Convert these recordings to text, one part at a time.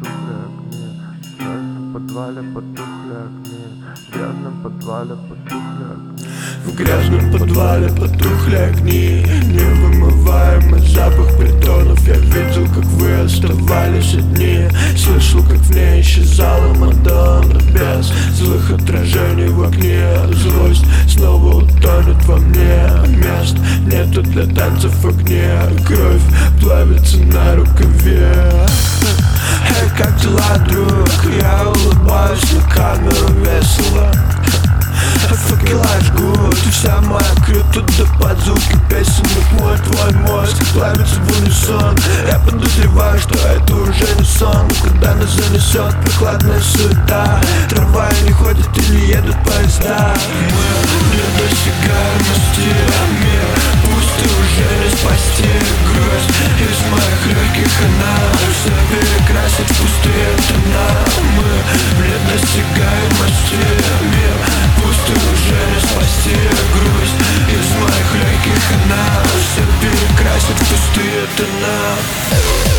потухли огни, в грязном подвале потухли огни, в грязном подвале потухли огни. В грязном подвале потухли огни, невымываемый запах притонов. Я видел, как вы оставались одни, слышал, как в ней исчезала Мадонна. Без злых отражений в окне злость снова утонет во мне. Мест нету для танцев в огне, кровь плавится на рукаве. Эй, как дела, друг? Я улыбаюсь на камеру весело. Fuck your life good. И вся моя крю туда под звуки песенных. Мой твой мозг плавится в унисон. Я подозреваю, что это уже не сон. Куда нас занесет прохладная суета? Трамваи не ходят или едут поезда. Мы не достигаемости. Мир пусть уже не спасти. Грусть из моих легких, она все перекрасит в пустые тона. Мы в недосягаемости. Мир пусть уже не спасти. Грусть из моих легких, она все перекрасит в пустые тона.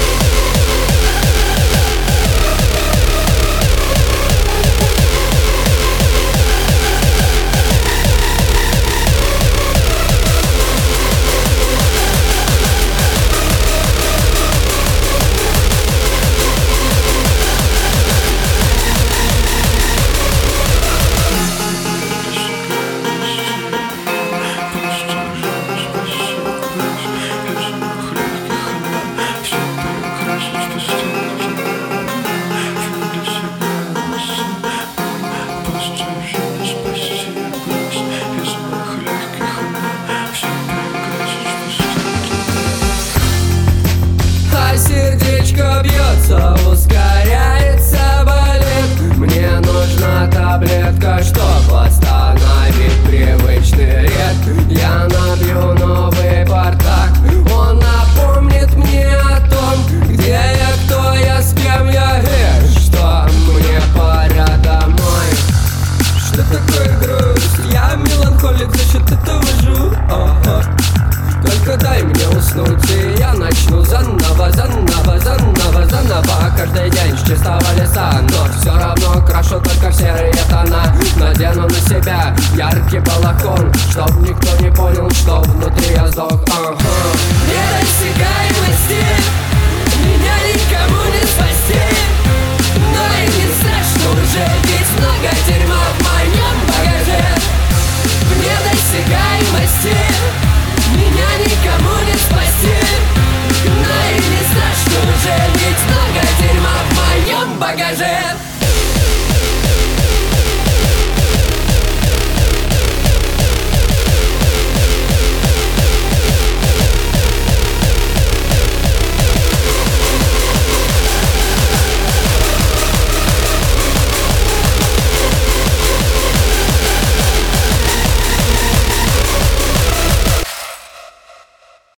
Сердечко бьется, ускоряется, болит. Мне нужна таблетка, чтоб остановить привычный ритм. Я набью новый бардак, он напомнит мне о том, где я, кто я, с кем я и что мне пора домой. Что такое грусть? Я меланхолик, за счет этого живу. Только дай мне уснуть, и я начну заново, заново, заново, заново. Каждый день